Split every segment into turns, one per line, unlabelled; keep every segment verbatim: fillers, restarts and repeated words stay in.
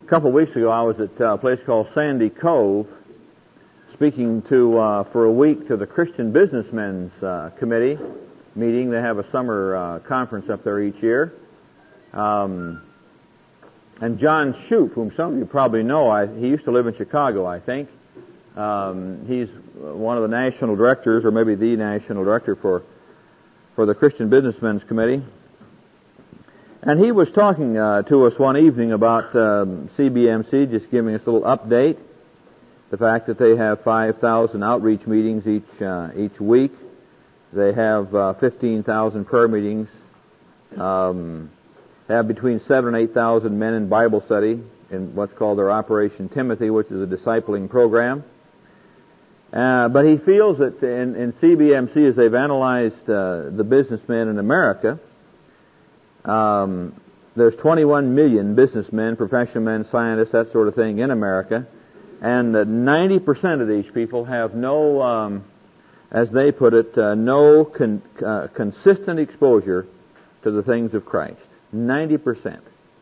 A couple of weeks ago, I was at a place called Sandy Cove, speaking to uh, for a week to the Christian Businessmen's uh, Committee meeting. They have a summer uh, conference up there each year. Um, and John Shoup, whom some of you probably know, I, he used to live in Chicago, I think. Um, he's one of the national directors, or maybe the national director for for the Christian Businessmen's Committee. And he was talking uh, to us one evening about um, C B M C, just giving us a little update. The fact that they have five thousand outreach meetings each uh, each week. They have uh, fifteen thousand prayer meetings. Um, have between seven and eight thousand men in Bible study in what's called their Operation Timothy, which is a discipling program. Uh, but he feels that in, in C B M C, as they've analyzed uh, the businessmen in America, um, there's twenty-one million businessmen, professional men, scientists, that sort of thing in America, and uh, ninety percent of these people have no, um, as they put it, uh, no con- uh, consistent exposure to the things of Christ. ninety percent.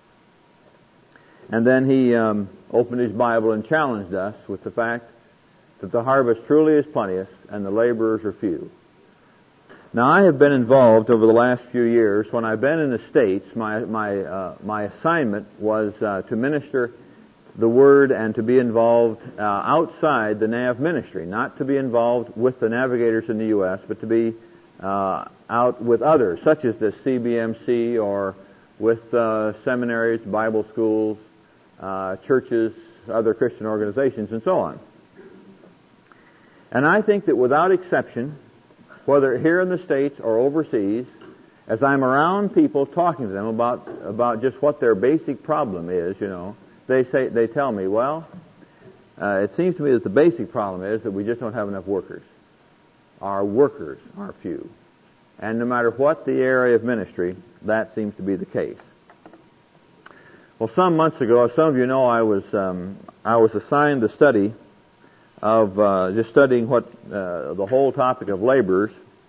And then he um, opened his Bible and challenged us with the fact that the harvest truly is plenteous and the laborers are few. Now, I have been involved over the last few years. When I've been in the States, my my uh, my assignment was uh, to minister the Word and to be involved uh, outside the N A V ministry, not to be involved with the navigators in the U S, but to be uh, out with others, such as the C B M C or with uh, seminaries, Bible schools, uh, churches, other Christian organizations, and so on. And I think that without exception, whether here in the States or overseas, as I'm around people talking to them about about just what their basic problem is, you know, they say they tell me, well, uh, it seems to me that the basic problem is that we just don't have enough workers. Our workers are few, and no matter what the area of ministry, that seems to be the case. Well, some months ago, as some of you know, I was um, I was assigned the study of uh, just studying what uh, the whole topic of laborers.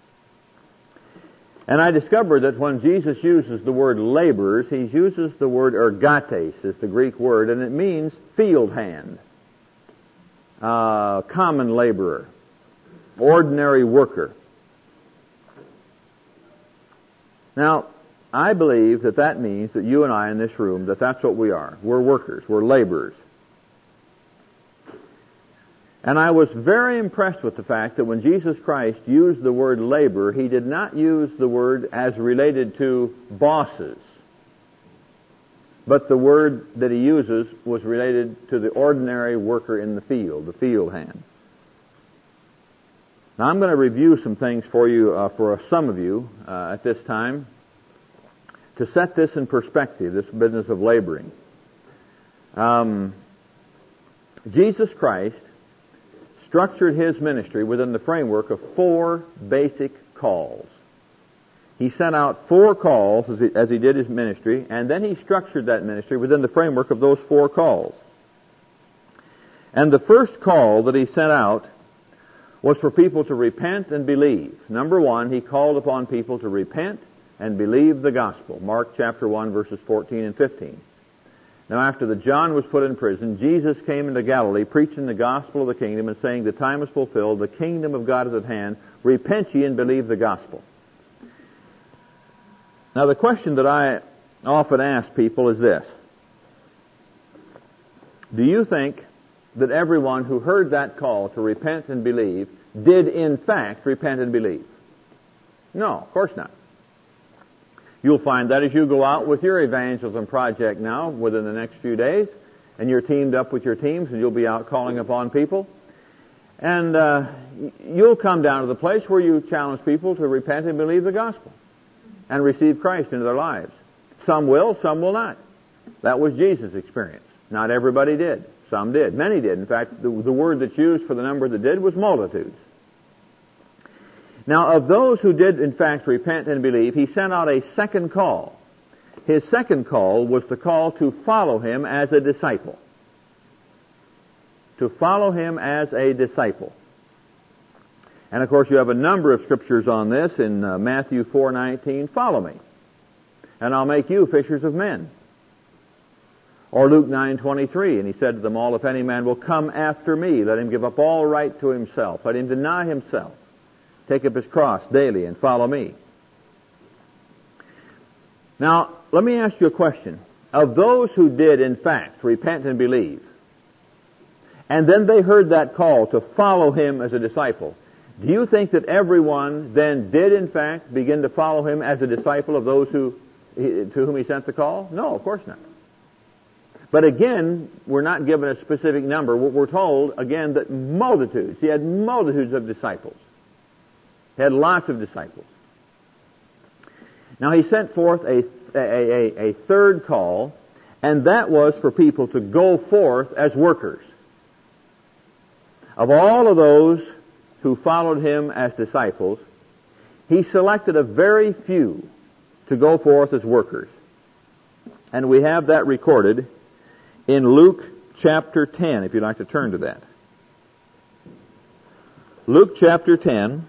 And I discovered that when Jesus uses the word laborers, he uses the word ergates, is the Greek word, and it means field hand, uh, common laborer, ordinary worker. Now, I believe that that means that you and I in this room, that that's what we are. We're workers. We're laborers. And I was very impressed with the fact that when Jesus Christ used the word labor, he did not use the word as related to bosses, but the word that he uses was related to the ordinary worker in the field, the field hand. Now I'm going to review some things for you, uh, for some of you uh, at this time, to set this in perspective, this business of laboring. Um, Jesus Christ structured his ministry within the framework of four basic calls. He sent out four calls as he, as he did his ministry, and then he structured that ministry within the framework of those four calls. And the first call that he sent out was for people to repent and believe. Number one, he called upon people to repent and believe the gospel. Mark chapter one, verses fourteen and fifteen. Now, after the John was put in prison, Jesus came into Galilee preaching the gospel of the kingdom and saying, the time is fulfilled, the kingdom of God is at hand, repent ye and believe the gospel. Now, the question that I often ask people is this. Do you think that everyone who heard that call to repent and believe did in fact repent and believe? No, of course not. You'll find that as you go out with your evangelism project now within the next few days, and you're teamed up with your teams, and you'll be out calling upon people. And uh, you'll come down to the place where you challenge people to repent and believe the gospel and receive Christ into their lives. Some will, some will not. That was Jesus' experience. Not everybody did. Some did. Many did. In fact, the, the word that's used for the number that did was multitudes. Now, of those who did, in fact, repent and believe, he sent out a second call. His second call was the call to follow him as a disciple. To follow him as a disciple. And, of course, you have a number of scriptures on this in uh, Matthew four nineteen. Follow me, and I'll make you fishers of men. Or Luke nine twenty-three, and he said to them all, if any man will come after me, let him give up all right to himself. Let him deny himself, take up his cross daily, and follow me. Now, let me ask you a question. Of those who did, in fact, repent and believe, and then they heard that call to follow him as a disciple, do you think that everyone then did, in fact, begin to follow him as a disciple of those who to whom he sent the call? No, of course not. But again, we're not given a specific number. We're told, again, that multitudes. He had multitudes of disciples. He had lots of disciples. Now, he sent forth a, a, a, a third call, and that was for people to go forth as workers. Of all of those who followed him as disciples, he selected a very few to go forth as workers. And we have that recorded in Luke chapter ten, if you'd like to turn to that. Luke chapter ten.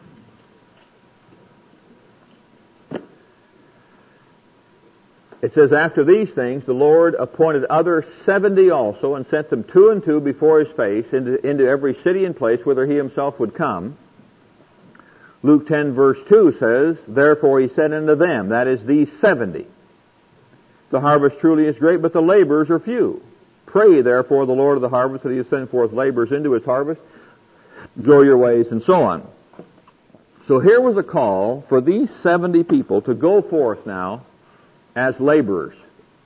It says, after these things, the Lord appointed other seventy also, and sent them two and two before his face into, into every city and place whither he himself would come. Luke ten verse two says, therefore he said unto them, that is these seventy, the harvest truly is great, but the laborers are few. Pray therefore the Lord of the harvest that he has sent forth laborers into his harvest. Go your ways, and so on. So here was a call for these seventy people to go forth now as laborers.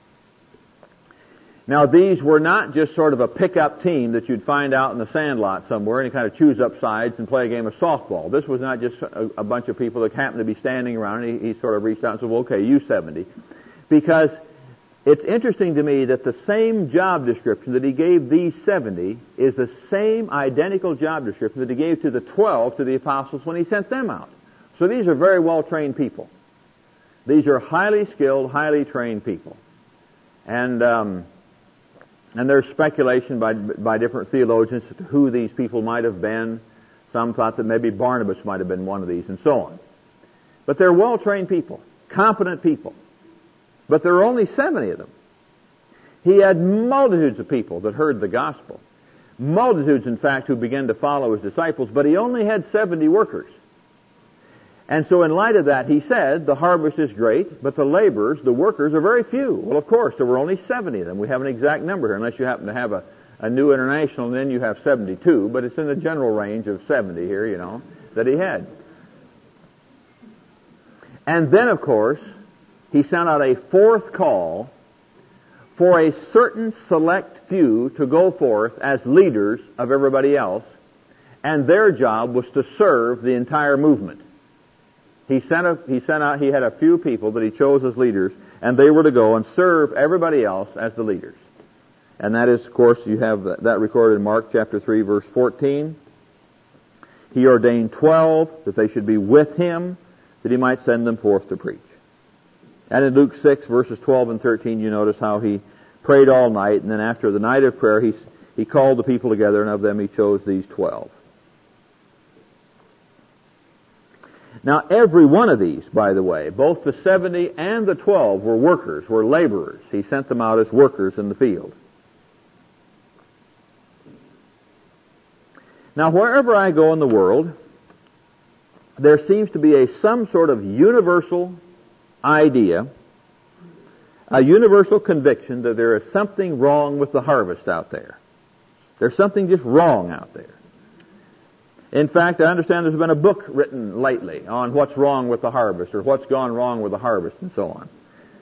Now these were not just sort of a pickup team that you'd find out in the sandlot somewhere and you kind of choose up sides and play a game of softball. This was not just a, a bunch of people that happened to be standing around, and he, he sort of reached out and said, well, okay, you seventy. Because it's interesting to me that the same job description that he gave these seventy is the same identical job description that he gave to the twelve, to the apostles, when he sent them out. So these are very well-trained people. These are highly skilled, highly trained people. And um, and there's speculation by by different theologians as to who these people might have been. Some thought that maybe Barnabas might have been one of these, and so on. But they're well-trained people, competent people. But there are only seventy of them. He had multitudes of people that heard the gospel. Multitudes, in fact, who began to follow his disciples, but he only had seventy workers. And so in light of that, he said, the harvest is great, but the laborers, the workers, are very few. Well, of course, there were only seventy of them. We have an exact number here, unless you happen to have a, a New International, and then you have seventy-two, but it's in the general range of seventy here, you know, that he had. And then, of course, he sent out a fourth call for a certain select few to go forth as leaders of everybody else, and their job was to serve the entire movement. He sent a, he sent out, he had a few people that he chose as leaders, and they were to go and serve everybody else as the leaders. And that is, of course, you have that recorded in Mark chapter three, verse fourteen. He ordained twelve that they should be with him, that he might send them forth to preach. And in Luke six, verses twelve and thirteen, you notice how he prayed all night, and then after the night of prayer, he, he called the people together, and of them he chose these twelve. Now, every one of these, by the way, both the seventy and the twelve were workers, were laborers. He sent them out as workers in the field. Now, wherever I go in the world, there seems to be a some sort of universal idea, a universal conviction that there is something wrong with the harvest out there. There's something just wrong out there. In fact, I understand there's been a book written lately on what's wrong with the harvest, or what's gone wrong with the harvest, and so on.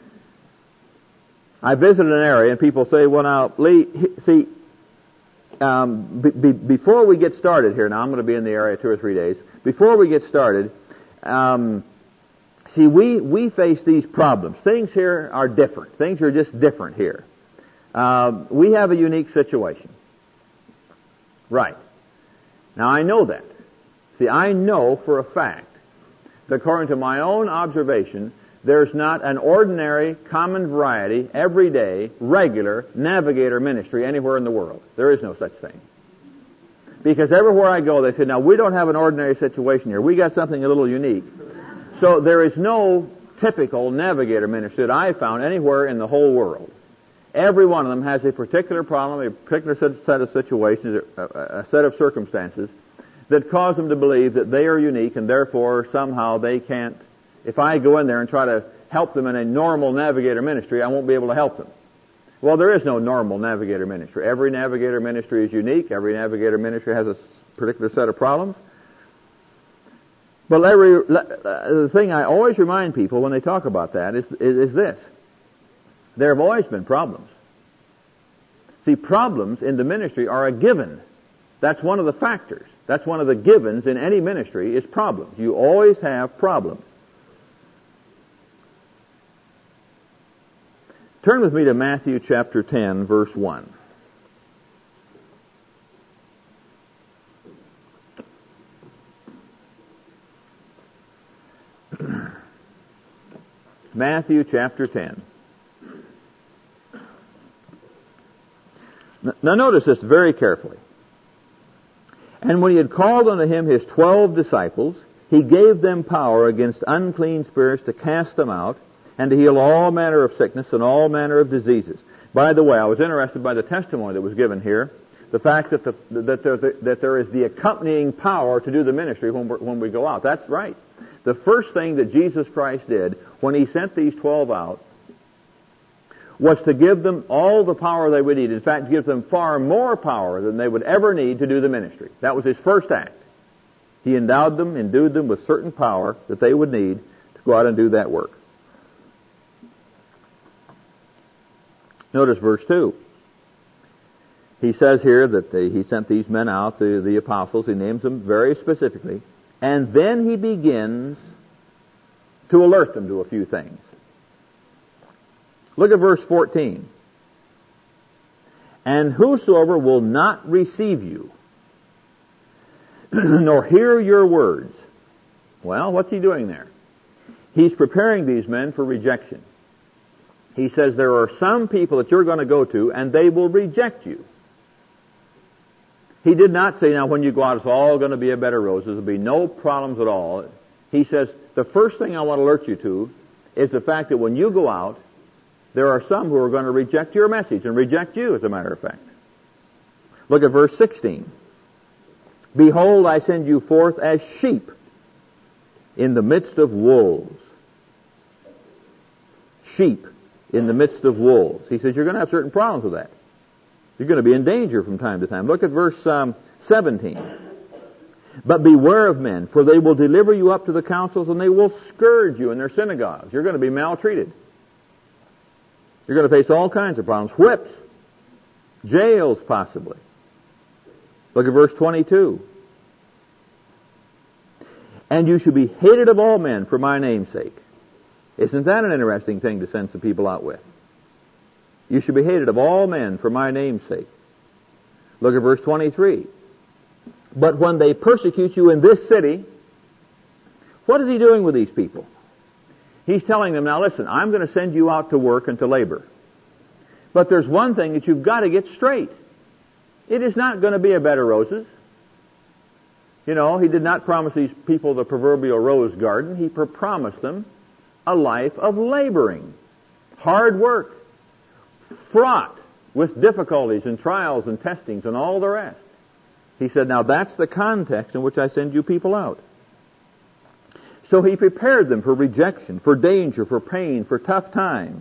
I visited an area, and people say, well, now, Lee, see, um, be, be, before we get started here, now I'm going to be in the area two or three days, before we get started, um, see, we, we face these problems. Things here are different. Things are just different here. Uh, we have a unique situation. Right. Now, I know that. See, I know for a fact that according to my own observation, there's not an ordinary, common variety, everyday, regular navigator ministry anywhere in the world. There is no such thing. Because everywhere I go, they say, now, we don't have an ordinary situation here. We got something a little unique. So there is no typical navigator ministry that I found anywhere in the whole world. Every one of them has a particular problem, a particular set of situations, a set of circumstances that cause them to believe that they are unique and therefore somehow they can't, if I go in there and try to help them in a normal navigator ministry, I won't be able to help them. Well, there is no normal navigator ministry. Every navigator ministry is unique. Every navigator ministry has a particular set of problems. But every, the thing I always remind people when they talk about that is, is, is this. There have always been problems. See, problems in the ministry are a given. That's one of the factors. That's one of the givens in any ministry is problems. You always have problems. Turn with me to Matthew chapter ten, verse one. Matthew chapter ten. Now notice this very carefully. And when he had called unto him his twelve disciples, he gave them power against unclean spirits to cast them out, and to heal all manner of sickness and all manner of diseases. By the way, I was interested by the testimony that was given here, the fact that, the, that, there, that there is the accompanying power to do the ministry when, we're, when we go out. That's right. The first thing that Jesus Christ did when he sent these twelve out was to give them all the power they would need. In fact, give them far more power than they would ever need to do the ministry. That was his first act. He endowed them, endued them with certain power that they would need to go out and do that work. Notice verse two. He says here that the, he sent these men out, the, the apostles. He names them very specifically. And then he begins to alert them to a few things. Look at verse fourteen. And whosoever will not receive you, nor hear your words. Well, what's he doing there? He's preparing these men for rejection. He says there are some people that you're going to go to and they will reject you. He did not say, now when you go out, it's all going to be a bed of roses. There'll be no problems at all. He says, the first thing I want to alert you to is the fact that when you go out, there are some who are going to reject your message and reject you, as a matter of fact. Look at verse sixteen. Behold, I send you forth as sheep in the midst of wolves. Sheep in the midst of wolves. He says you're going to have certain problems with that. You're going to be in danger from time to time. Look at verse um, seventeen. But beware of men, for they will deliver you up to the councils, and they will scourge you in their synagogues. You're going to be maltreated. You're going to face all kinds of problems. Whips. Jails, possibly. Look at verse twenty-two. And you shall be hated of all men for my name's sake. Isn't that an interesting thing to send some people out with? You should be hated of all men for my name's sake. Look at verse twenty-three. But when they persecute you in this city, what is he doing with these people? He's telling them, now listen, I'm going to send you out to work and to labor. But there's one thing that you've got to get straight. It is not going to be a bed of roses. You know, he did not promise these people the proverbial rose garden. He promised them a life of laboring, hard work, fraught with difficulties and trials and testings and all the rest. He said, now that's the context in which I send you people out. So he prepared them for rejection, for danger, for pain, for tough times.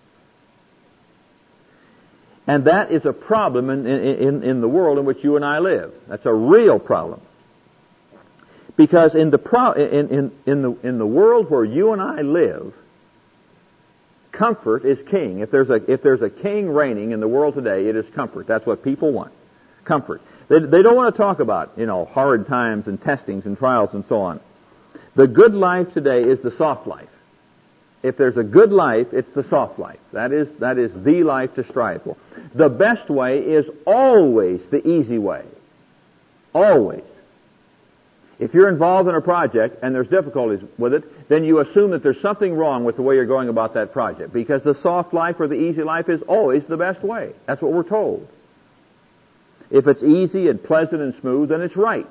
And that is a problem in, in, in the world in which you and I live. That's a real problem. Because in the, pro, in, in, in, the, in the world where you and I live, comfort is king. If there's a, if there's a king reigning in the world today, it is comfort. That's what people want. Comfort. They, they don't want to talk about, you know, hard times and testings and trials and so on. The good life today is the soft life. If there's a good life, it's the soft life. That is, that is the life to strive for. The best way is always the easy way. Always. If you're involved in a project and there's difficulties with it, then you assume that there's something wrong with the way you're going about that project, because the soft life or the easy life is always the best way. That's what we're told. If it's easy and pleasant and smooth, then it's right.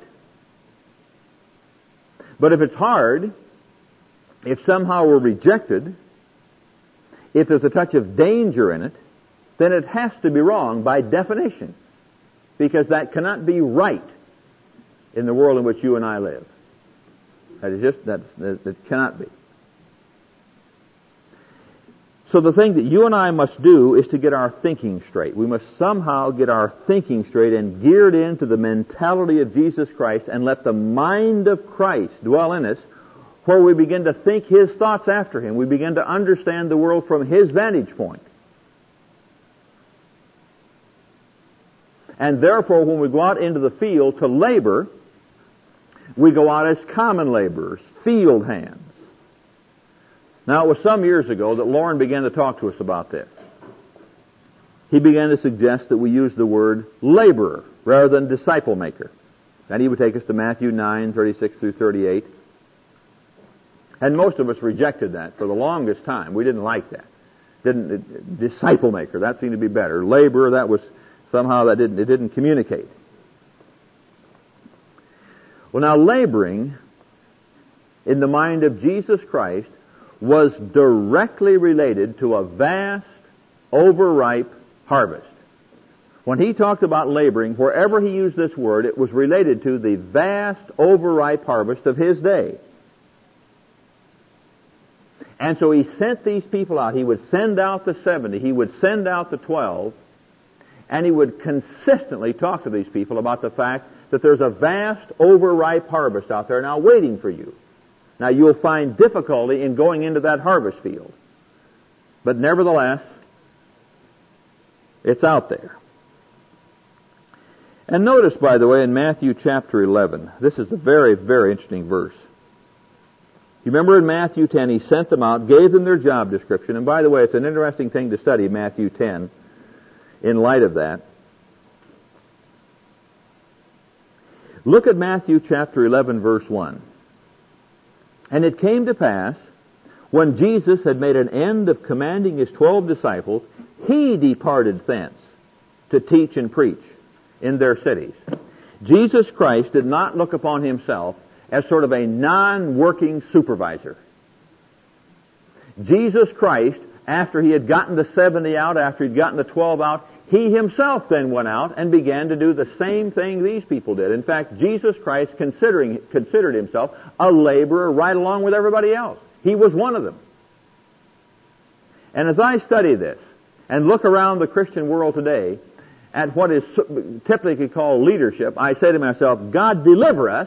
But if it's hard, if somehow we're rejected, if there's a touch of danger in it, then it has to be wrong by definition, because that cannot be right in the world in which you and I live. That is just, that, that, that cannot be. So the thing that you and I must do is to get our thinking straight. We must somehow get our thinking straight and geared into the mentality of Jesus Christ and let the mind of Christ dwell in us, where we begin to think His thoughts after Him. We begin to understand the world from His vantage point. And therefore, when we go out into the field to labor, we go out as common laborers, field hands. Now, it was some years ago that Lauren began to talk to us about this. He began to suggest that we use the word laborer rather than disciple maker. And he would take us to Matthew nine, thirty-six through thirty-eight. And most of us rejected that for the longest time. We didn't like that. Didn't disciple maker, that seemed to be better. Laborer, that was somehow that didn't it didn't communicate. Well, now laboring in the mind of Jesus Christ was directly related to a vast, overripe harvest. When he talked about laboring, wherever he used this word, it was related to the vast, overripe harvest of his day. And so he sent these people out. He would send out the seventy. He would send out the twelve. And he would consistently talk to these people about the fact that there's a vast, overripe harvest out there now waiting for you. Now, you'll find difficulty in going into that harvest field. But nevertheless, it's out there. And notice, by the way, in Matthew chapter eleven, this is a very, very interesting verse. You remember in Matthew ten, he sent them out, gave them their job description. And by the way, it's an interesting thing to study Matthew ten in light of that. Look at Matthew chapter eleven, verse one. And it came to pass, when Jesus had made an end of commanding his twelve disciples, he departed thence to teach and preach in their cities. Jesus Christ did not look upon himself as sort of a non-working supervisor. Jesus Christ, after he had gotten the seventy out, after he'd gotten the twelve out, he himself then went out and began to do the same thing these people did. In fact, Jesus Christ considering, considered himself a laborer right along with everybody else. He was one of them. And as I study this and look around the Christian world today at what is typically called leadership, I say to myself, God deliver us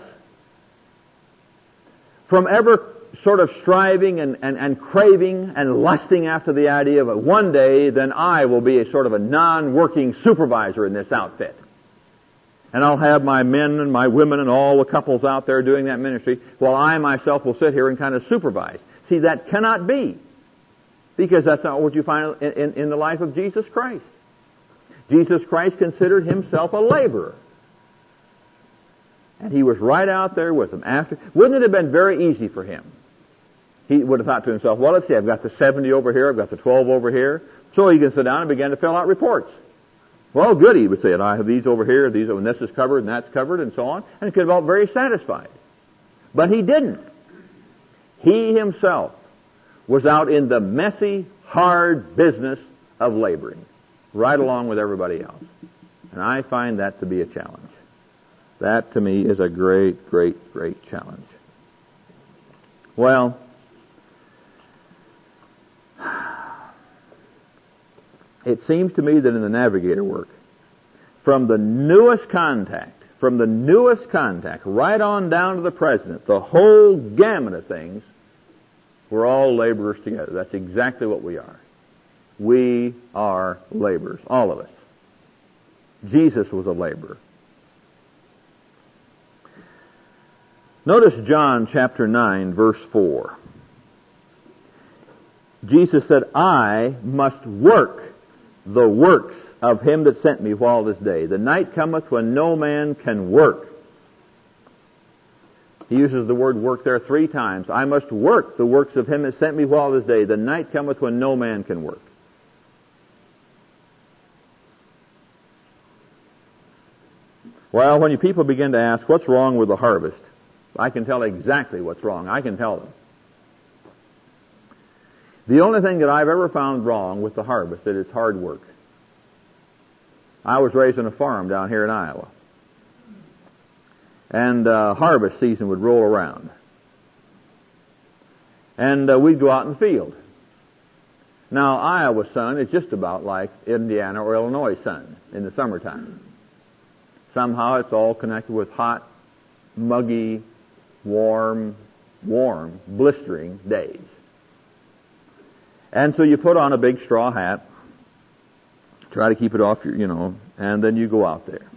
from ever sort of striving and, and, and craving and lusting after the idea of one day then I will be a sort of a non-working supervisor in this outfit. And I'll have my men and my women and all the couples out there doing that ministry while I myself will sit here and kind of supervise. See, that cannot be, because that's not what you find in, in, in the life of Jesus Christ. Jesus Christ considered himself a laborer. And he was right out there with them. After, wouldn't it have been very easy for him? He would have thought to himself, well, let's see, I've got the seventy over here, I've got the twelve over here. So he can sit down and begin to fill out reports. Well, good, he would say, and I have these over here, these, and this is covered, and that's covered, and so on. And he could have felt very satisfied. But he didn't. He himself was out in the messy, hard business of laboring, right along with everybody else. And I find that to be a challenge. That, to me, is a great, great, great challenge. Well, it seems to me that in the navigator work, from the newest contact, from the newest contact, right on down to the president, the whole gamut of things, we're all laborers together. That's exactly what we are. We are laborers, all of us. Jesus was a laborer. Notice John chapter nine, verse four. Jesus said, I must work the works of him that sent me while this day. The night cometh when no man can work. He uses the word work there three times. I must work the works of him that sent me while this day. The night cometh when no man can work. Well, when you people begin to ask, what's wrong with the harvest? I can tell exactly what's wrong. I can tell them. The only thing that I've ever found wrong with the harvest is it's hard work. I was raised on a farm down here in Iowa. And uh, harvest season would roll around. And uh, we'd go out in the field. Now, Iowa sun is just about like Indiana or Illinois sun in the summertime. Somehow it's all connected with hot, muggy, warm, warm, blistering days. And so you put on a big straw hat, try to keep it off your, you know, and then you go out there.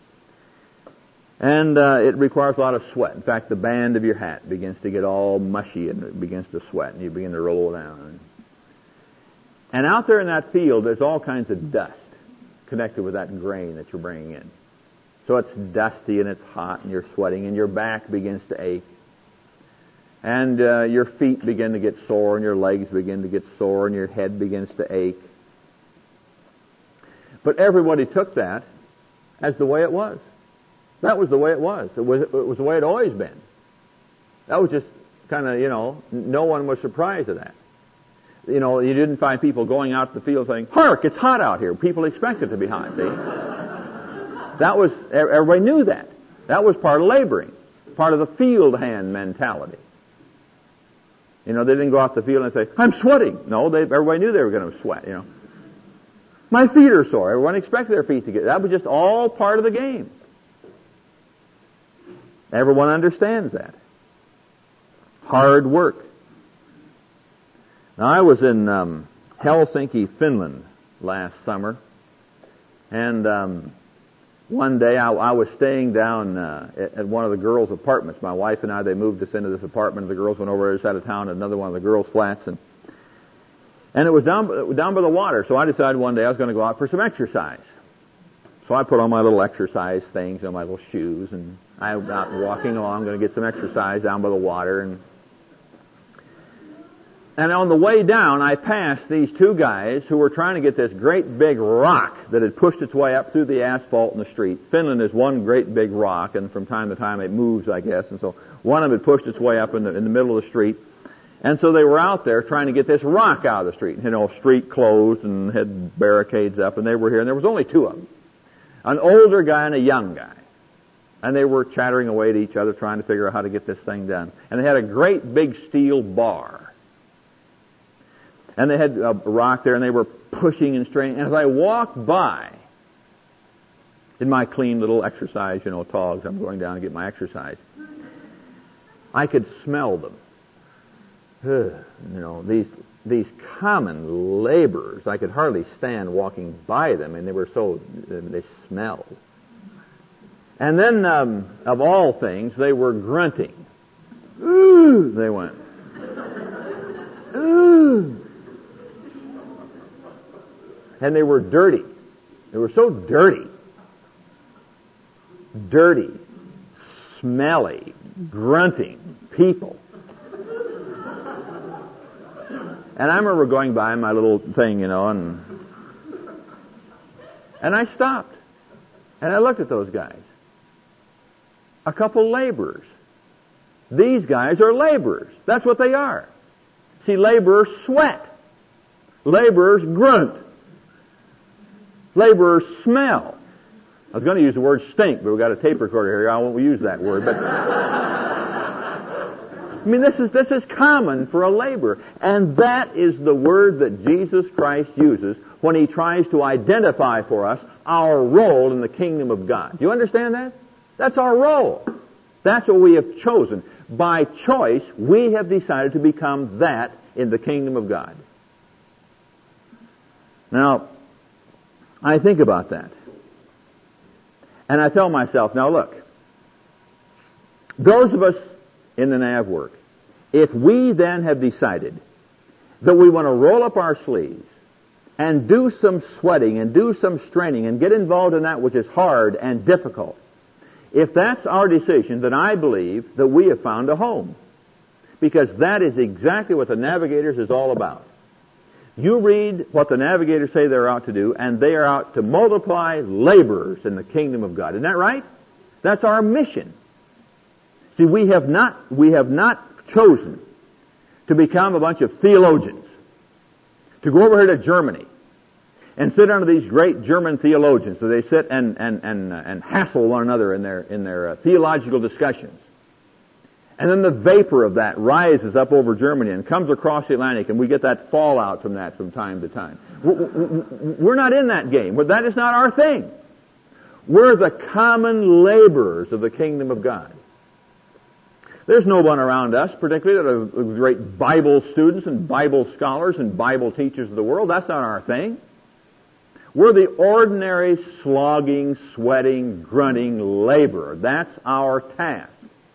And uh, it requires a lot of sweat. In fact, the band of your hat begins to get all mushy and it begins to sweat, and you begin to roll down. And out there in that field, there's all kinds of dust connected with that grain that you're bringing in. So it's dusty and it's hot and you're sweating and your back begins to ache. And uh, your feet begin to get sore and your legs begin to get sore and your head begins to ache. But everybody took that as the way it was. That was the way it was. It was, it was the way it always been. That was just kind of, you know, no one was surprised at that. You know, you didn't find people going out to the field saying, "Hark, it's hot out here." People expect it to be hot, see? That was, everybody knew that. That was part of laboring, part of the field hand mentality. You know, they didn't go out to the field and say, "I'm sweating." No, they, everybody knew they were going to sweat, you know. "My feet are sore." Everyone expected their feet to get, that was just all part of the game. Everyone understands that. Hard work. Now, I was in um, Helsinki, Finland last summer, and um, one day I, I was staying down uh, at, at one of the girls' apartments. My wife and I, they moved us into this apartment. The girls went over to the other side of town to another one of the girls' flats, and and it was down down by the water. So I decided one day I was going to go out for some exercise. So I put on my little exercise things and my little shoes, and I was out walking along, going to get some exercise down by the water, and And on the way down, I passed these two guys who were trying to get this great big rock that had pushed its way up through the asphalt in the street. Finland is one great big rock, and from time to time it moves, I guess. And so one of them had pushed its way up in the, in the middle of the street. And so they were out there trying to get this rock out of the street. You know, street closed and had barricades up, and they were here. And there was only two of them, an older guy and a young guy. And they were chattering away to each other trying to figure out how to get this thing done. And they had a great big steel bar. And they had a rock there, and they were pushing and straining. And as I walked by, in my clean little exercise, you know, togs, I'm going down to get my exercise, I could smell them. Ugh, you know, these these common laborers, I could hardly stand walking by them, and they were so, they smelled. And then, um, of all things, they were grunting. Ooh, they went. Ooh. And they were dirty. They were so dirty. Dirty, smelly, grunting people. And I remember going by my little thing, you know, and and I stopped. And I looked at those guys. A couple laborers. These guys are laborers. That's what they are. See, laborers sweat. Laborers grunt. Laborers smell. I was going to use the word stink, but we've got a tape recorder here. I won't use that word. But I mean, this is this is common for a laborer, and that is the word that Jesus Christ uses when He tries to identify for us our role in the kingdom of God. Do you understand that? That's our role. That's what we have chosen. By choice, we have decided to become that in the kingdom of God. Now, I think about that. And I tell myself, now look, those of us in the N A V work, if we then have decided that we want to roll up our sleeves and do some sweating and do some straining and get involved in that which is hard and difficult, if that's our decision, then I believe that we have found a home. Because that is exactly what the Navigators is all about. You read what the Navigators say they're out to do, and they are out to multiply laborers in the kingdom of God. Isn't that right? That's our mission. See, we have not, we have not chosen to become a bunch of theologians, to go over here to Germany and sit under these great German theologians. So they sit and, and, and, uh, and hassle one another in their, in their uh, theological discussions. And then the vapor of that rises up over Germany and comes across the Atlantic, and we get that fallout from that from time to time. We're not in that game. That is not our thing. We're the common laborers of the kingdom of God. There's no one around us, particularly that are great Bible students and Bible scholars and Bible teachers of the world. That's not our thing. We're the ordinary, slogging, sweating, grunting laborer. That's our task.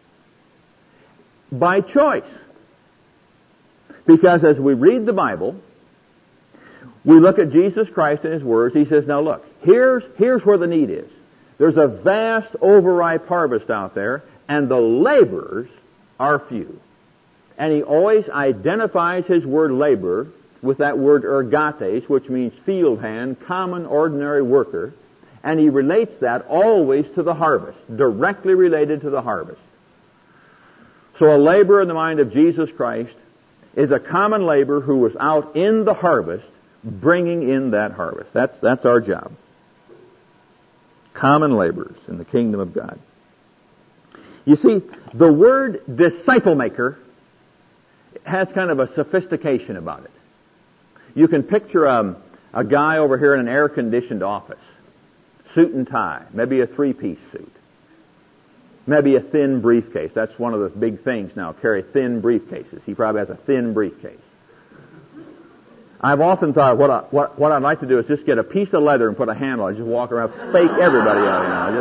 By choice. Because as we read the Bible, we look at Jesus Christ and His words. He says, now look, here's, here's where the need is. There's a vast, overripe harvest out there, and the laborers are few. And He always identifies His word labor with that word ergates, which means field hand, common, ordinary worker. And He relates that always to the harvest, directly related to the harvest. So a laborer in the mind of Jesus Christ is a common laborer who was out in the harvest, bringing in that harvest. That's, that's our job. Common laborers in the kingdom of God. You see, the word disciple maker has kind of a sophistication about it. You can picture um, a guy over here in an air-conditioned office, suit and tie, maybe a three-piece suit. Maybe a thin briefcase. That's one of the big things now, carry thin briefcases. He probably has a thin briefcase. I've often thought what, I, what, what I'd like to do is just get a piece of leather and put a handle on it, just walk around, fake everybody out, you know.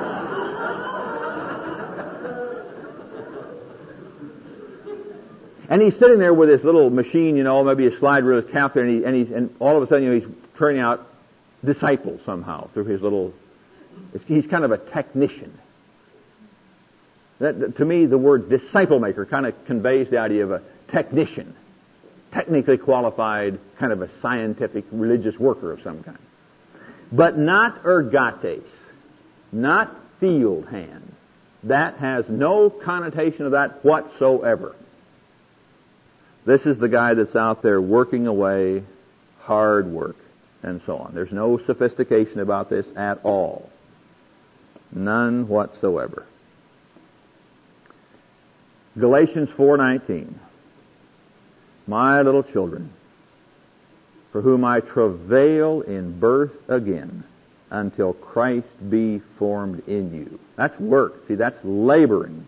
Just... And he's sitting there with his little machine, you know, maybe a slide rule, his cap there, and, he, and, he's, and all of a sudden, you know, he's turning out disciples somehow through his little... He's kind of a technician. That, to me, the word disciple maker kind of conveys the idea of a technician, technically qualified, kind of a scientific, religious worker of some kind. But not ergates, not field hand. That has no connotation of that whatsoever. This is the guy that's out there working away, hard work, and so on. There's no sophistication about this at all. None whatsoever. Galatians four nineteen. My little children, for whom I travail in birth again, until Christ be formed in you. That's work. See, that's laboring.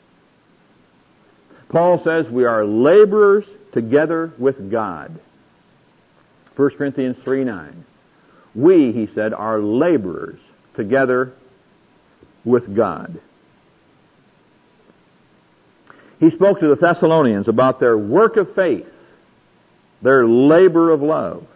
Paul says we are laborers together with God. First Corinthians three nine. We, he said, are laborers together with God. He spoke to the Thessalonians about their work of faith, their labor of love.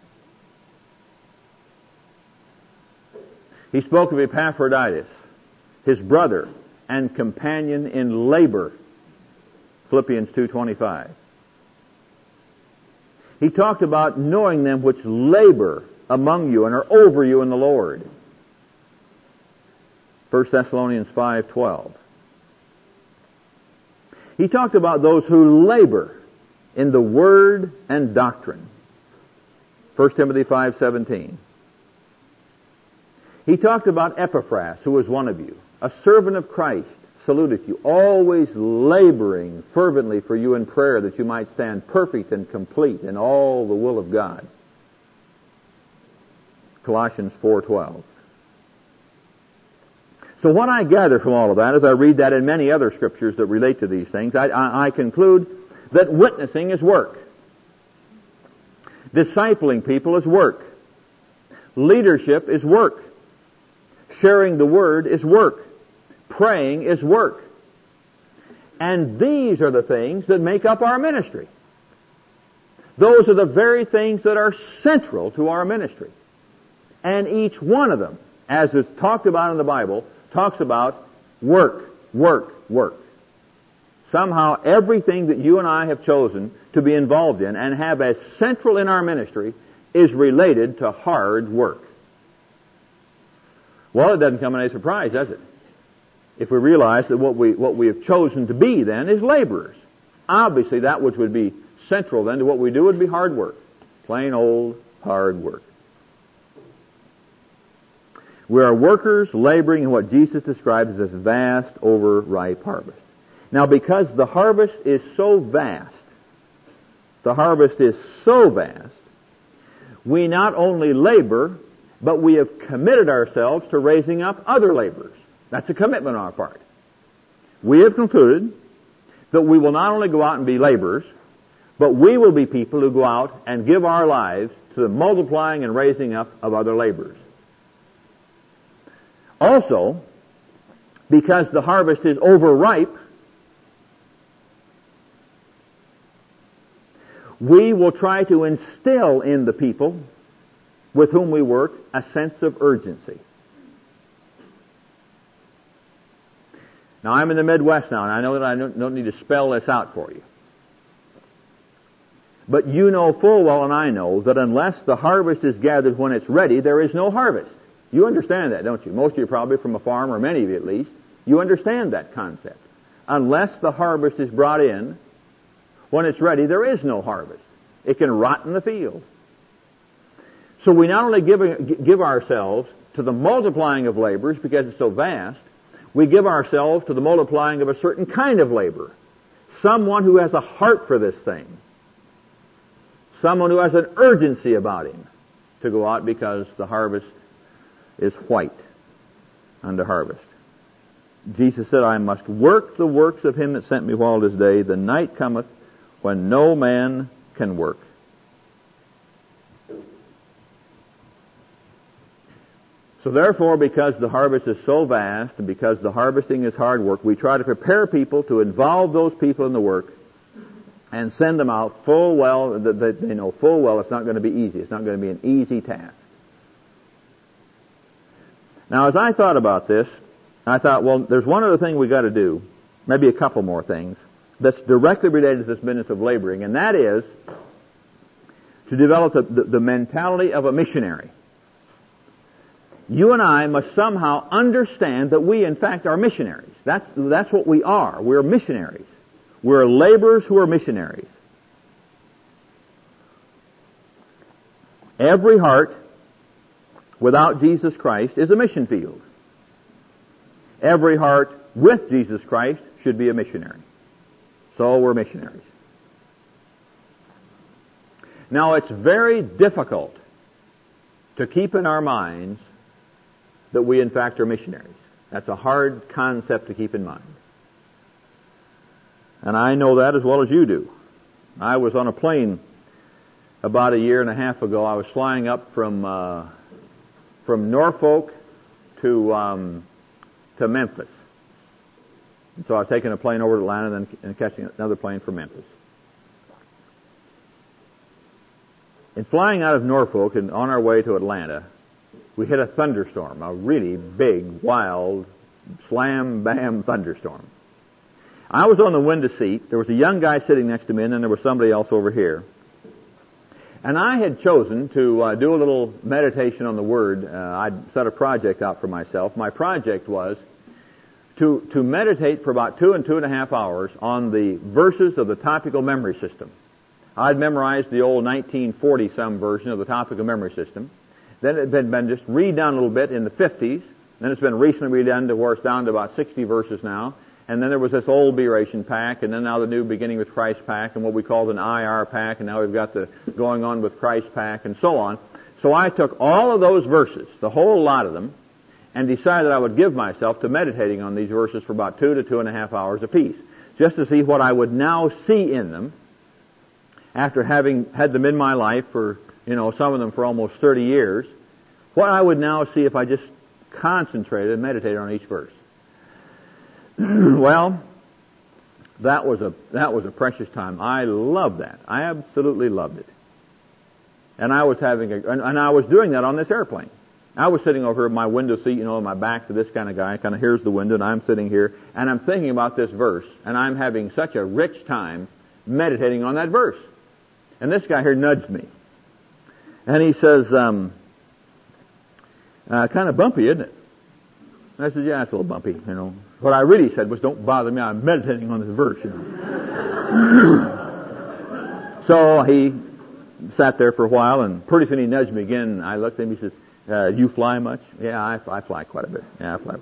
He spoke of Epaphroditus, his brother and companion in labor, Philippians two twenty-five. He talked about knowing them which labor among you and are over you in the Lord, First Thessalonians five twelve. He talked about those who labor in the word and doctrine, First Timothy five seventeen. He talked about Epaphras, who was one of you, a servant of Christ, saluteth you, always laboring fervently for you in prayer, that you might stand perfect and complete in all the will of God, Colossians four twelve. So what I gather from all of that, as I read that in many other scriptures that relate to these things, I, I, I conclude that witnessing is work. Discipling people is work. Leadership is work. Sharing the word is work. Praying is work. And these are the things that make up our ministry. Those are the very things that are central to our ministry. And each one of them, as is talked about in the Bible, talks about work, work, work. Somehow everything that you and I have chosen to be involved in and have as central in our ministry is related to hard work. Well, it doesn't come as a surprise, does it? If we realize that what we what we have chosen to be then is laborers. Obviously that which would be central then to what we do would be hard work. Plain old hard work. We are workers laboring in what Jesus describes as this vast, overripe harvest. Now, because the harvest is so vast, the harvest is so vast, we not only labor, but we have committed ourselves to raising up other laborers. That's a commitment on our part. We have concluded that we will not only go out and be laborers, but we will be people who go out and give our lives to the multiplying and raising up of other laborers. Also, because the harvest is overripe, we will try to instill in the people with whom we work a sense of urgency. Now, I'm in the Midwest now, and I know that I don't need to spell this out for you. But you know full well, and I know, that unless the harvest is gathered when it's ready, there is no harvest. You understand that, don't you? Most of you are probably from a farm, or many of you at least. You understand that concept. Unless the harvest is brought in, when it's ready, there is no harvest. It can rot in the field. So we not only give, give ourselves to the multiplying of laborers because it's so vast, we give ourselves to the multiplying of a certain kind of labor. Someone who has a heart for this thing. Someone who has an urgency about him to go out because the harvest is white unto harvest. Jesus said, I must work the works of him that sent me while it is day. The night cometh when no man can work. So therefore, because the harvest is so vast and because the harvesting is hard work, we try to prepare people to involve those people in the work and send them out full well, that they know full well it's not going to be easy. It's not going to be an easy task. Now, as I thought about this, I thought, well, there's one other thing we got to do, maybe a couple more things, that's directly related to this business of laboring, and that is to develop the, the, the mentality of a missionary. You and I must somehow understand that we, in fact, are missionaries. That's, that's what we are. We're missionaries. We're laborers who are missionaries. Every heart without Jesus Christ is a mission field. Every heart with Jesus Christ should be a missionary. So we're missionaries. Now, it's very difficult to keep in our minds that we, in fact, are missionaries. That's a hard concept to keep in mind. And I know that as well as you do. I was on a plane about a year and a half ago. I was flying up from uh, from Norfolk to um, to Memphis. And so I was taking a plane over to Atlanta and then catching another plane from Memphis. In flying out of Norfolk and on our way to Atlanta, we hit a thunderstorm, a really big, wild, slam-bam thunderstorm. I was on the window seat. There was a young guy sitting next to me, and then there was somebody else over here. And I had chosen to uh, do a little meditation on the Word. Uh, I'd set a project out for myself. My project was to, to meditate for about two and two and a half hours on the verses of the topical memory system. I'd memorized the old nineteen forty-some version of the topical memory system. Then it had been just redone a little bit in the fifties. Then it's been recently redone to where it's down to about sixty verses now. And then there was this old Beration pack, and then now the new Beginning with Christ pack, and what we called an I R pack, and now we've got the Going On with Christ pack, and so on. So I took all of those verses, the whole lot of them, and decided I would give myself to meditating on these verses for about two to two and a half hours apiece, just to see what I would now see in them after having had them in my life for, you know, some of them for almost thirty years, what I would now see if I just concentrated and meditated on each verse. Well, that was a that was a precious time. I loved that. I absolutely loved it. And I was having a and, and I was doing that on this airplane. I was sitting over in my window seat, you know, on my back to this kind of guy. Kind of here's the window, and I'm sitting here, and I'm thinking about this verse, and I'm having such a rich time meditating on that verse. And this guy here nudged me, and he says, um, uh, "Kind of bumpy, isn't it?" And I said, "Yeah, it's a little bumpy, you know." What I really said was, "Don't bother me. I'm meditating on this verse." You know. So he sat there for a while, and pretty soon he nudged me again. And I looked at him. He says, Uh, you fly much? Yeah, I, I fly quite a bit. Yeah, I fly.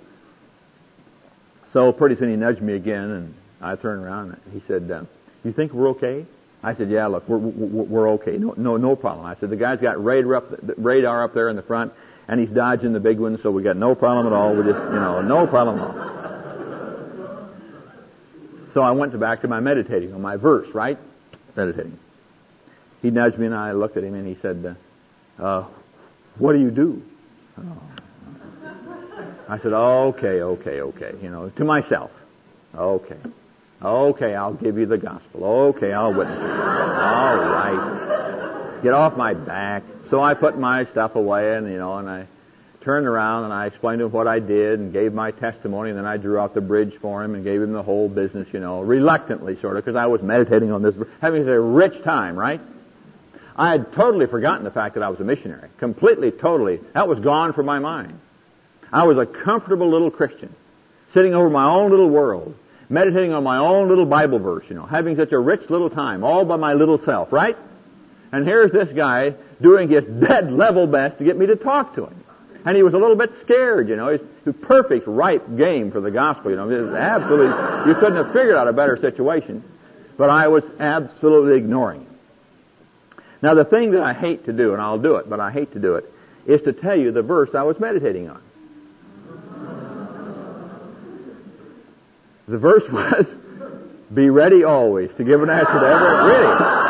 So pretty soon he nudged me again, and I turned around, and he said, uh, you think we're okay? I said, yeah, look, we're, we're, we're okay. No, no, no problem. I said, the guy's got radar up, radar up there in the front, and he's dodging the big ones, so we got no problem at all. We just, you know, no problem at all. So I went back to my meditating on my verse, right? Meditating. He nudged me, and I looked at him, and he said, uh, uh, what do you do? Oh. I said, okay, okay, okay, you know, to myself. Okay. Okay, I'll give you the gospel. Okay, I'll witness it. All right. Get off my back. So I put my stuff away, and, you know, and I turned around, and I explained to him what I did and gave my testimony, and then I drew out the bridge for him and gave him the whole business, you know, reluctantly, sort of, because I was meditating on this, having a rich time, right? I had totally forgotten the fact that I was a missionary. Completely, totally. That was gone from my mind. I was a comfortable little Christian, sitting over my own little world, meditating on my own little Bible verse, you know, having such a rich little time, all by my little self, right? And here's this guy doing his dead level best to get me to talk to him. And he was a little bit scared, you know. He's a perfect, ripe game for the gospel, you know. It was absolutely, you couldn't have figured out a better situation. But I was absolutely ignoring him. Now, the thing that I hate to do, and I'll do it, but I hate to do it, is to tell you the verse I was meditating on. The verse was, be ready always to give an answer to every, really.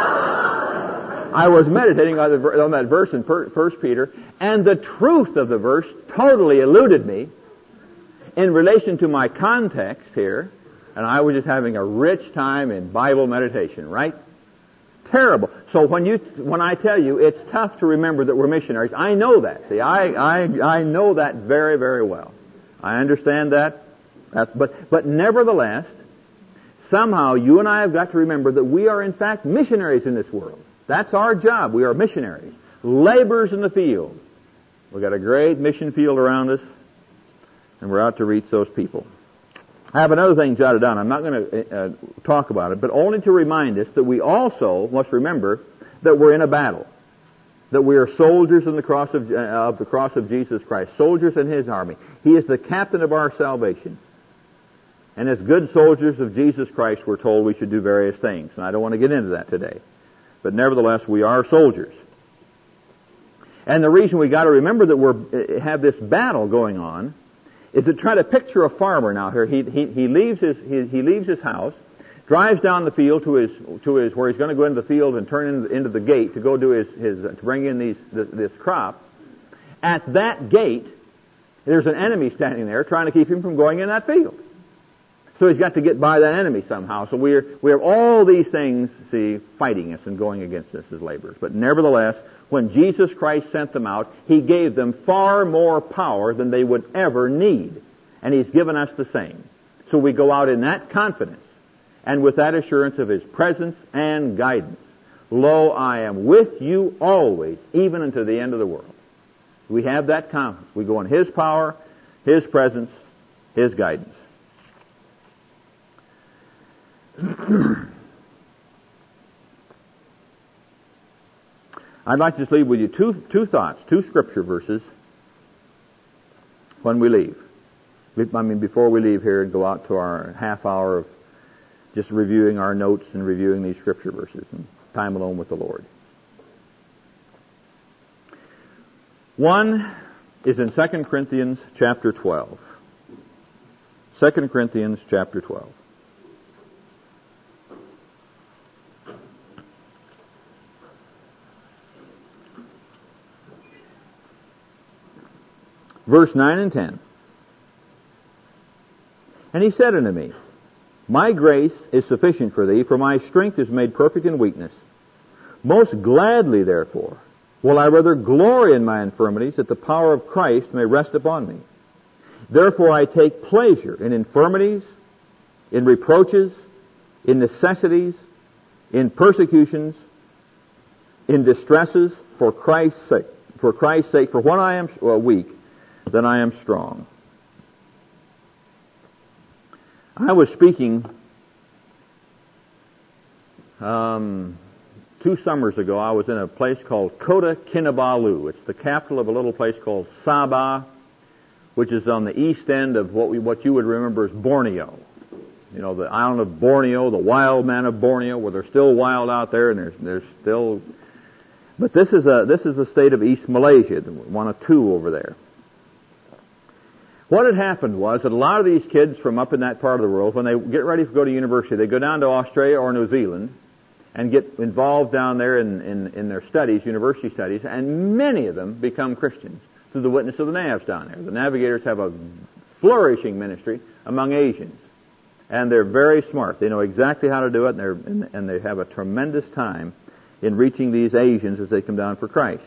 I was meditating on, the, on that verse in First Peter, and the truth of the verse totally eluded me in relation to my context here, and I was just having a rich time in Bible meditation, right? Terrible. So when you, when I tell you it's tough to remember that we're missionaries, I know that. See, I, I, I know that very, very well. I understand that. That's, but, but nevertheless, somehow you and I have got to remember that we are in fact missionaries in this world. That's our job. We are missionaries. Laborers in the field. We've got a great mission field around us, and we're out to reach those people. I have another thing jotted down. I'm not going to uh, talk about it, but only to remind us that we also must remember that we're in a battle. That we are soldiers in the cross of, uh, of the cross of Jesus Christ. Soldiers in His army. He is the captain of our salvation. And as good soldiers of Jesus Christ, we're told we should do various things. And I don't want to get into that today. But nevertheless, we are soldiers. And the reason we got to remember that we have this battle going on is to try to picture a farmer now here. He he, he leaves his he, he leaves his house, drives down the field to his to his where he's going to go into the field and turn into, into the gate to go do his his to bring in these this, this crop. At that gate, there's an enemy standing there trying to keep him from going in that field. So he's got to get by that enemy somehow. So we're, we have all these things, see, fighting us and going against us as laborers. But nevertheless, when Jesus Christ sent them out, He gave them far more power than they would ever need. And He's given us the same. So we go out in that confidence and with that assurance of His presence and guidance. Lo, I am with you always, even unto the end of the world. We have that confidence. We go in His power, His presence, His guidance. I'd like to just leave with you two two thoughts, two scripture verses when we leave. I mean, before we leave here and go out to our half hour of just reviewing our notes and reviewing these scripture verses and time alone with the Lord. One is in Second Corinthians chapter twelve. Second Corinthians chapter twelve. Verse nine and ten. And he said unto me, My grace is sufficient for thee, for my strength is made perfect in weakness. Most gladly, therefore, will I rather glory in my infirmities, that the power of Christ may rest upon me. Therefore I take pleasure in infirmities, in reproaches, in necessities, in persecutions, in distresses, for Christ's sake. For Christ's sake, for when I am well, weak, then I am strong. I was speaking um, two summers ago, I was in a place called Kota Kinabalu. It's the capital of a little place called Sabah, which is on the east end of what we, what you would remember as Borneo. You know, the island of Borneo, the wild man of Borneo, where they're still wild out there, and there's, there's still... But this is a, this is the state of East Malaysia, one of two over there. What had happened was that a lot of these kids from up in that part of the world, when they get ready to go to university, they go down to Australia or New Zealand and get involved down there in, in, in their studies, university studies, and many of them become Christians through the witness of the Navs down there. The Navigators have a flourishing ministry among Asians, and they're very smart. They know exactly how to do it, and, they're, and, and they have a tremendous time in reaching these Asians as they come down for Christ.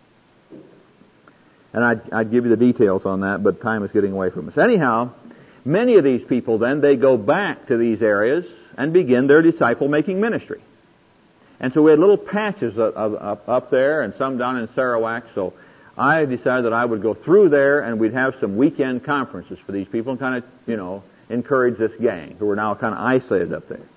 And I'd, I'd give you the details on that, but time is getting away from us. Anyhow, many of these people then, they go back to these areas and begin their disciple-making ministry. And so we had little patches of, of, up, up there and some down in Sarawak, so I decided that I would go through there and we'd have some weekend conferences for these people and kind of, you know, encourage this gang who are now kind of isolated up there.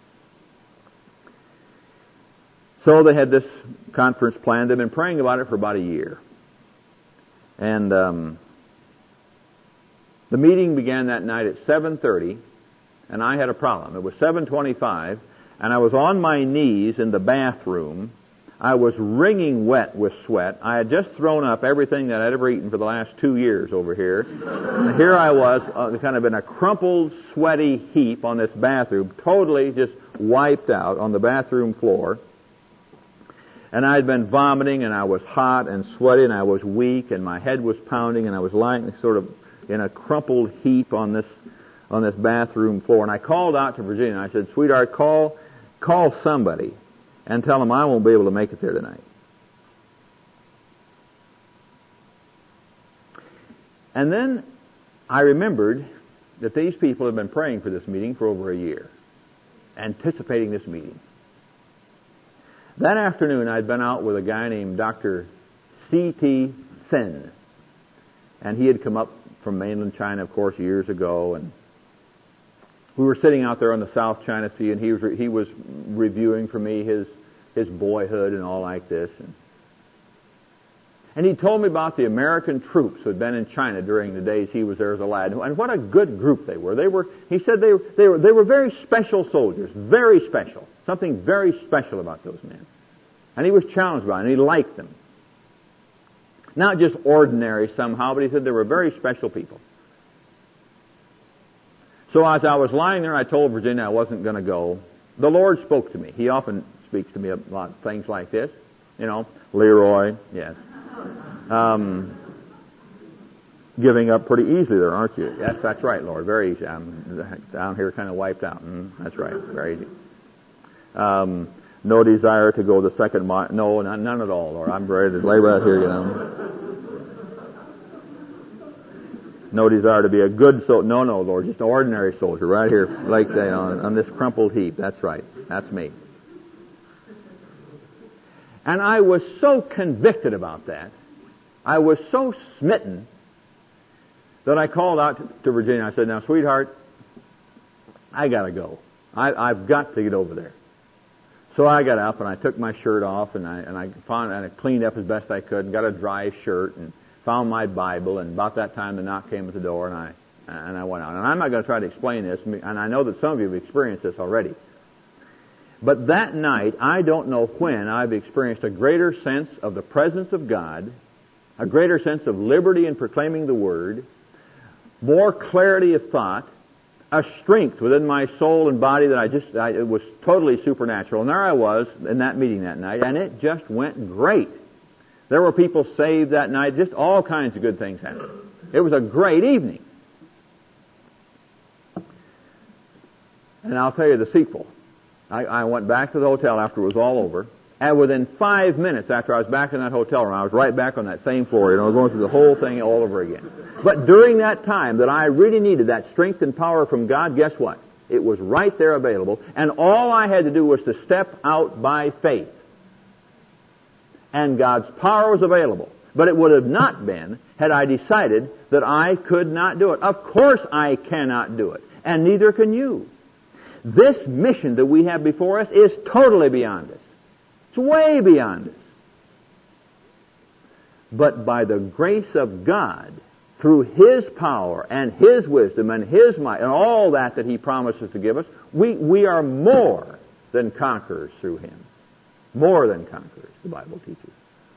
So they had this conference planned. They've been praying about it for about a year. And um, the meeting began that night at seven thirty, and I had a problem. It was seven twenty-five, and I was on my knees in the bathroom. I was wringing wet with sweat. I had just thrown up everything that I'd ever eaten for the last two years over here. And here I was, uh, kind of in a crumpled, sweaty heap on this bathroom, totally just wiped out on the bathroom floor. And I'd been vomiting, and I was hot and sweaty, and I was weak, and my head was pounding, and I was lying sort of in a crumpled heap on this on this bathroom floor. And I called out to Virginia, and I said, "Sweetheart, call call somebody and tell them I won't be able to make it there tonight." And then I remembered that these people had been praying for this meeting for over a year, anticipating this meeting. That afternoon, I'd been out with a guy named Doctor C T Sen, and he had come up from mainland China, of course, years ago, and we were sitting out there on the South China Sea, and he was re- he was reviewing for me his his boyhood and all like this, and and he told me about the American troops who had been in China during the days he was there as a lad, and what a good group they were. They were, he said, they they were they were very special soldiers, very special. Something very special about those men. And he was challenged by it, and he liked them. Not just ordinary somehow, but he said they were very special people. So as I was lying there, I told Virginia I wasn't going to go. The Lord spoke to me. He often speaks to me about things like this. You know, Leroy, yes. Um, giving up pretty easily there, aren't you? Yes, that's right, Lord. Very easy. I'm down here kind of wiped out. Mm, that's right. Very easy. Um, no desire to go the second mile. No, none, none at all, Lord. I'm ready to lay right here, you know. No desire to be a good soldier. No, no, Lord. Just an ordinary soldier right here, like that, on, on this crumpled heap. That's right. That's me. And I was so convicted about that. I was so smitten that I called out to, to Virginia. I said, "Now, sweetheart, I gotta go. I, I've got to get over there." So I got up and I took my shirt off and I and I found and I cleaned up as best I could and got a dry shirt and found my Bible, and about that time the knock came at the door and I and I went out. And I'm not going to try to explain this, and I know that some of you have experienced this already. But that night, I don't know when I've experienced a greater sense of the presence of God, a greater sense of liberty in proclaiming the Word, more clarity of thought, a strength within my soul and body that I just, I, it was totally supernatural. And there I was in that meeting that night, and it just went great. There were people saved that night, just all kinds of good things happened. It was a great evening. And I'll tell you the sequel. I, I went back to the hotel after it was all over, and within five minutes after I was back in that hotel room, I was right back on that same floor, you know, going through the whole thing all over again. But during that time that I really needed that strength and power from God, guess what? It was right there available, and all I had to do was to step out by faith. And God's power was available. But it would have not been had I decided that I could not do it. Of course I cannot do it, and neither can you. This mission that we have before us is totally beyond us. It's way beyond us. But by the grace of God, through His power and His wisdom and His might and all that that He promises to give us, we, we are more than conquerors through Him. More than conquerors, the Bible teaches.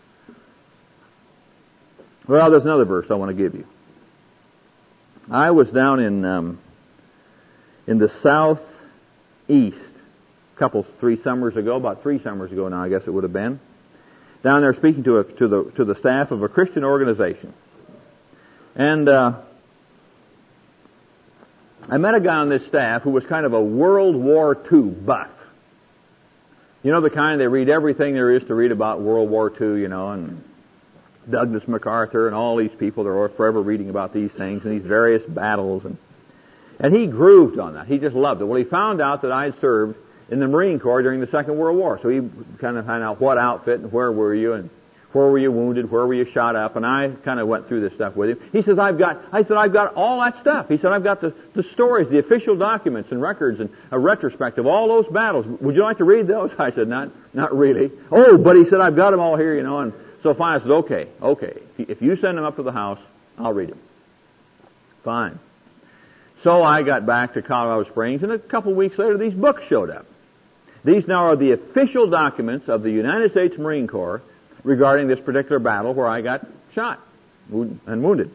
Well, there's another verse I want to give you. I was down in um, in the southeast a couple, three summers ago, about three summers ago now, I guess it would have been. Down there speaking to a, to the to the staff of a Christian organization, and uh, I met a guy on this staff who was kind of a World War Two buff. You know, the kind they read everything there is to read about World War Two, you know, and Douglas MacArthur and all these people, they're forever reading about these things and these various battles. And, and he grooved on that. He just loved it. Well, he found out that I had served in the Marine Corps during the Second World War. So he kind of found out what outfit and where were you and where were you wounded, where were you shot up, and I kind of went through this stuff with him. He says, I've got, I said, I've got all that stuff. He said, I've got the, the stories, the official documents and records and a retrospect of all those battles. Would you like to read those? I said, not, not really. Oh, but he said, I've got them all here, you know, and so fine. I said, okay, okay. If you send them up to the house, I'll read them. Fine. So I got back to Colorado Springs, and a couple of weeks later, these books showed up. These now are the official documents of the United States Marine Corps regarding this particular battle where I got shot and wounded.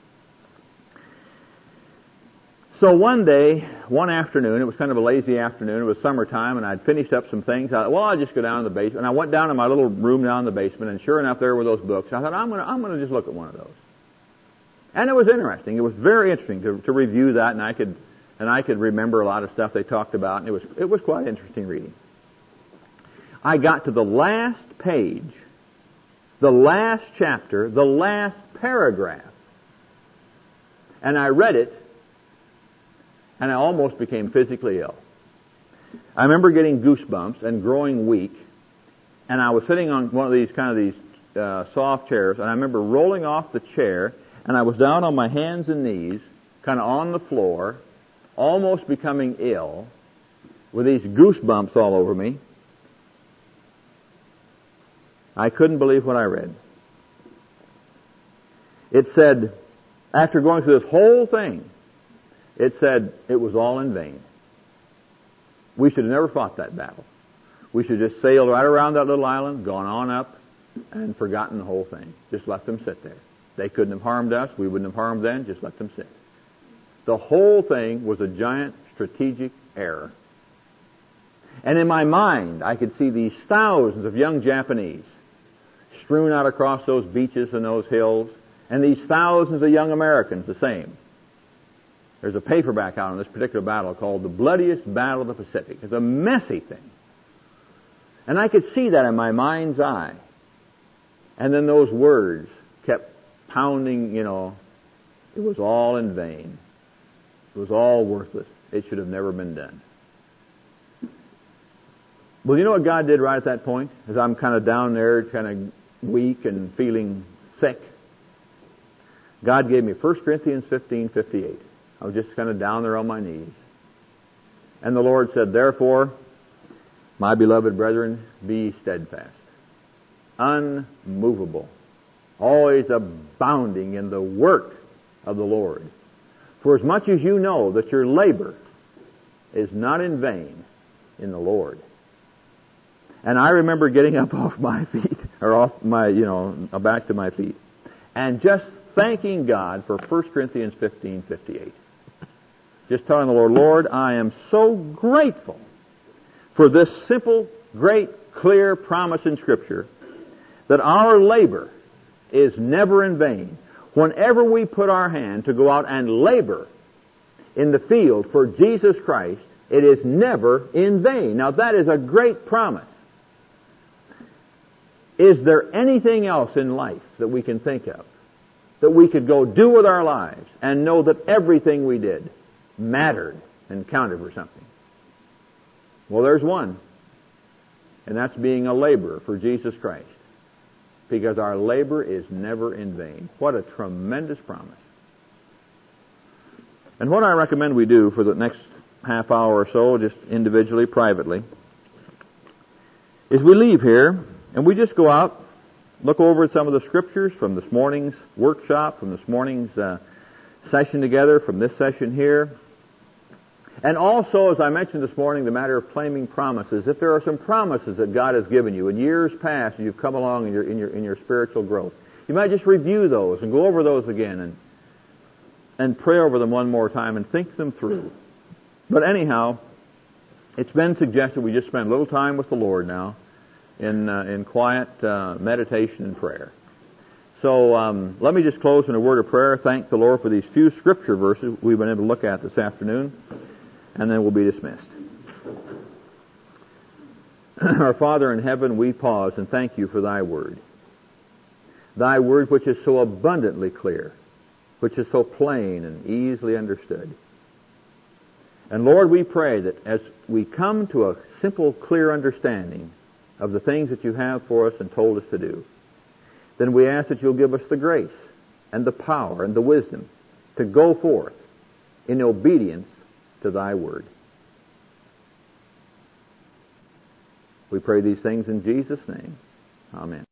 So one day, one afternoon, it was kind of a lazy afternoon, it was summertime, and I'd finished up some things. I thought, well, I'll just go down to the basement. And I went down to my little room down in the basement, and sure enough, there were those books. I thought, I'm going to I'm gonna just look at one of those. And it was interesting. It was very interesting to, to review that, and I could and I could remember a lot of stuff they talked about, and it was it was quite interesting reading. I got to the last page, the last chapter, the last paragraph, and I read it, and I almost became physically ill. I remember getting goosebumps and growing weak, and I was sitting on one of these kind of these uh, soft chairs, and I remember rolling off the chair, and I was down on my hands and knees, kind of on the floor, almost becoming ill, with these goosebumps all over me. I couldn't believe what I read. It said, after going through this whole thing, it said it was all in vain. We should have never fought that battle. We should have just sailed right around that little island, gone on up, and forgotten the whole thing. Just let them sit there. They couldn't have harmed us. We wouldn't have harmed them. Just let them sit. The whole thing was a giant strategic error. And in my mind, I could see these thousands of young Japanese strewn out across those beaches and those hills, and these thousands of young Americans the same. There's a paperback out on this particular battle called The Bloodiest Battle of the Pacific. It's a messy thing. And I could see that in my mind's eye. And then those words kept pounding, you know, it was all in vain. It was all worthless. It should have never been done. Well, you know what God did right at that point? As I'm kind of down there, kind of weak and feeling sick. God gave me First Corinthians fifteen fifty-eight. I was just kind of down there on my knees. And the Lord said, therefore, my beloved brethren, be steadfast, unmovable, always abounding in the work of the Lord. For as much as you know that your labor is not in vain in the Lord. And I remember getting up off my feet, or off my, you know, back to my feet, and just thanking God for First Corinthians fifteen fifty-eight. Just telling the Lord, Lord, I am so grateful for this simple, great, clear promise in Scripture that our labor is never in vain. Whenever we put our hand to go out and labor in the field for Jesus Christ, it is never in vain. Now that is a great promise. Is there anything else in life that we can think of that we could go do with our lives and know that everything we did mattered and counted for something? Well, there's one, and that's being a laborer for Jesus Christ, because our labor is never in vain. What a tremendous promise. And what I recommend we do for the next half hour or so, just individually, privately, As we leave here, and we just go out, look over at some of the scriptures from this morning's workshop, from this morning's uh, session together, from this session here. And also, as I mentioned this morning, the matter of claiming promises. If there are some promises that God has given you in years past, and you've come along in your, in your, in your spiritual growth, you might just review those and go over those again and, and pray over them one more time and think them through. But anyhow, it's been suggested we just spend a little time with the Lord now in uh, in quiet uh, meditation and prayer. So um, let me just close in a word of prayer. Thank the Lord for these few scripture verses we've been able to look at this afternoon, and then we'll be dismissed. Our Father in heaven, we pause and thank you for thy word. Thy word which is so abundantly clear, which is so plain and easily understood. And Lord, we pray that as we come to a simple, clear understanding of the things that you have for us and told us to do, then we ask that you'll give us the grace and the power and the wisdom to go forth in obedience to thy word. We pray these things in Jesus' name. Amen.